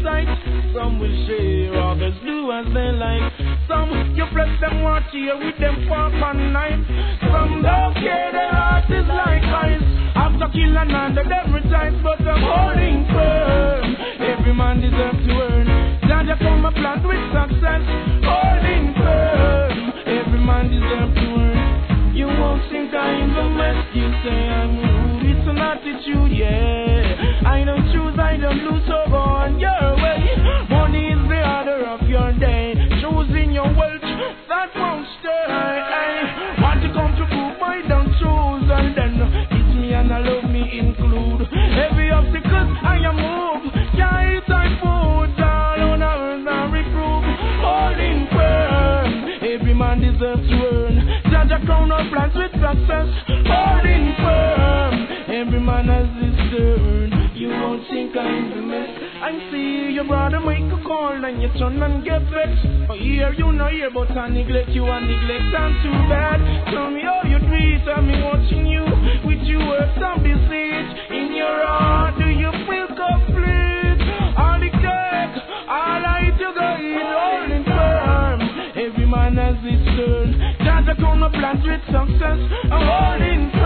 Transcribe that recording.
sight. Some will share, others do as they like. Some you bless them watch here with them fork and knife. Some don't care, their heart is like ice. After killing under them retires, but I'm holding firm. Every man deserves to earn. Jaja come a plant with success, holding firm. Every man deserves to earn. You won't think I'm the mess. You say I'm rude, it's an attitude, yeah. I don't choose, I don't lose, so go on your way. Money is the order of your day. Choosing your wealth, that won't stay. Want to come to prove I don't choose, and then it's me and I love me include. Every obstacle I am moved, yeah, it's I food, all on earth I reprove. Holding firm, every man deserves to earn. Jaja crown of plans with success, holding firm. Every man has his turn. You won't think I'm the mess. I see your brother make a call and you turn and get vexed. Oh, here you know here, but I neglect you and neglect I'm too bad. Tell me how you do it, I'm watching you with your words and deceit. In your heart, do you feel complete? All the cake, all I to go in, holding firm. Every man has his turn. Jaja come a plant with success, I'm holding firm.